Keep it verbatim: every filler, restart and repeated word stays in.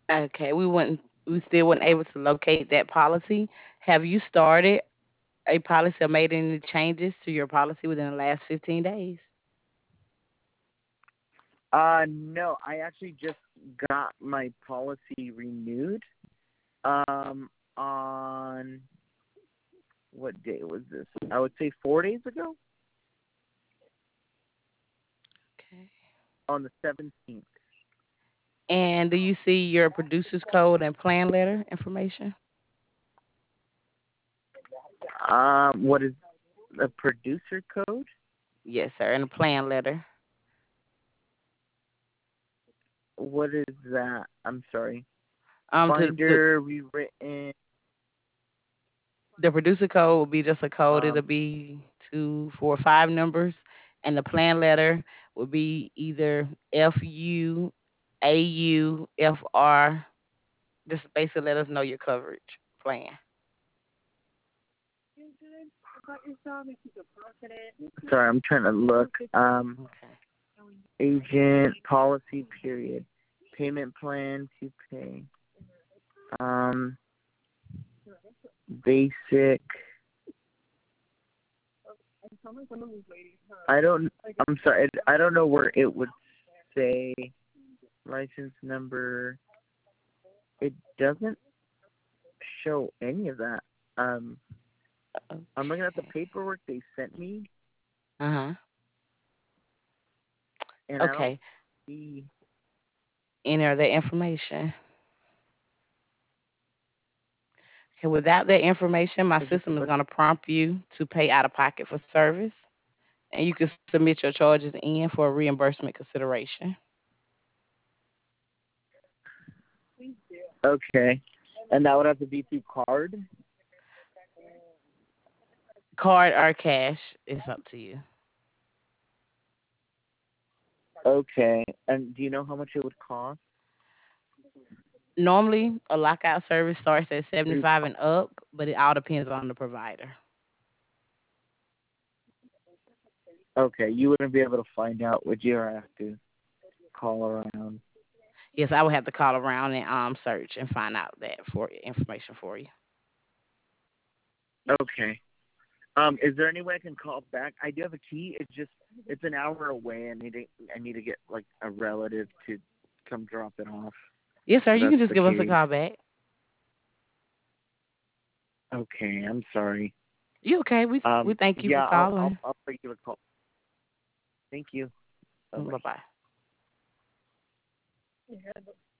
Okay, we wouldn't. We still weren't able to locate that policy. Have you started a policy or made any changes to your policy within the last fifteen days? Uh, no, I actually just got my policy renewed. Um, on what day was this? I would say four days ago, Okay. on the seventeenth. And do you see your producer's code and plan letter information? Um, what is the producer code? Yes, sir. And the plan letter. What is that? I'm sorry. Um, to the Binder rewritten. the producer code will be just a code. It'll Um, be two, four, five numbers, and the plan letter will be either F U, A U, F R. Just basically let us know your coverage plan. sorry, I'm trying to look. Um, Okay. agent policy period, payment plan to pay. Um, basic. I don't. I'm sorry. I don't know where it would say license number. It doesn't show any of that. Um, I'm looking at the Okay. paperwork they sent me, Uh huh. and I don't Okay. see. Enter the information. Okay. Without that information, my It's just a system is bunch. going to prompt you to pay out of pocket for service, and you can submit your charges in for a reimbursement consideration. Okay, and that would have to be through card. Card or cash, it's up to you. Okay, and do you know how much it would cost? Normally, a lockout service starts at Through. seventy-five and up, but it all depends on the provider. Okay, you wouldn't be able to find out, would you? Or have to call around. Yes, I would have to call around and um search and find out that for information for you. Okay. Um, is there any way I can call back? I do have a key. It's just it's an hour away. I need to I need to get like a relative to come drop it off. Yes, sir. If You that's can just the give us a case. call back. Okay, I'm sorry. You okay? We we Um, thank you for yeah, I'll I'll calling. I'll give a call. Thank you. Bye Bye bye. bye.